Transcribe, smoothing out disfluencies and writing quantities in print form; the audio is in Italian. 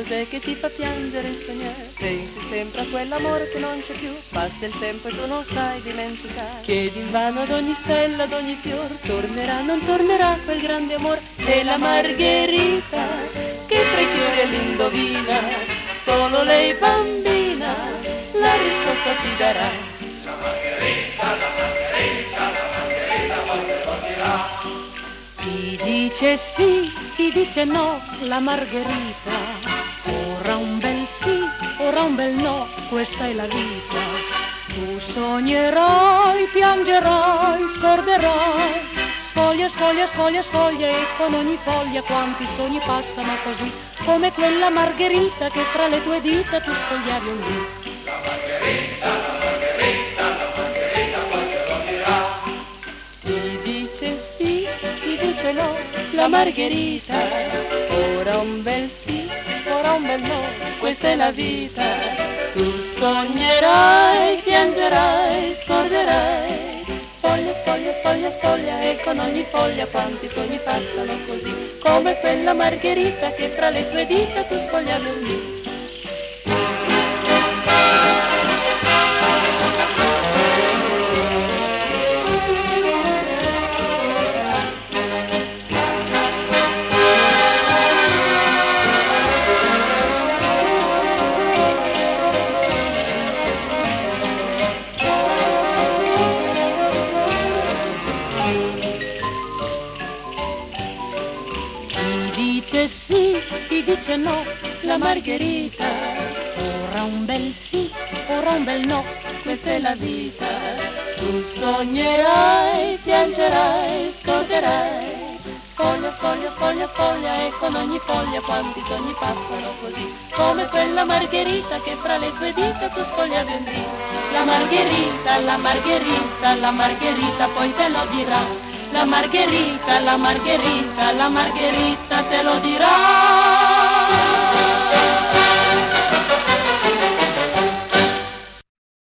cos'è che ti fa piangere e sognare? Pensi sempre a quell'amore che non c'è più, passa il tempo e tu non sai dimenticare. Chiedi invano ad ogni stella, ad ogni fior, tornerà, non tornerà quel grande amore della Margherita, che tra i fiori è l'indovina, solo lei bambina la risposta ti darà. La Margherita, la Margherita, la Margherita quando lo dirà. Chi dice sì, chi dice no, la Margherita, ora un bel sì, ora un bel no, questa è la vita. Tu sognerai, piangerai, scorderai, sfoglia, sfoglia, sfoglia, sfoglia, e con ogni foglia quanti sogni passano così, come quella Margherita che fra le tue dita tu sfogliavi un dì. La Margherita, la Margherita, la Margherita quando lo dirà. Chi dice sì, chi dice no, la Margherita, ora un bel sì, ora un bel no, questa è la vita. Tu sognerai, piangerai, scorderai, sfoglia, sfoglia, sfoglia, sfoglia, e con ogni foglia quanti sogni passano così, come quella Margherita che tra le tue dita tu sfogliavi un dì. Dice sì, chi dice no, la Margherita, ora un bel sì, ora un bel no, questa è la vita. Tu sognerai, piangerai, scorderai, sfoglia, sfoglia, sfoglia, sfoglia, e con ogni foglia quanti sogni passano così, come quella Margherita che fra le tue dita tu sfogliavi un dì. La Margherita, la Margherita, la Margherita poi te lo dirà. La Margherita, la Margherita, la Margherita te lo dirà.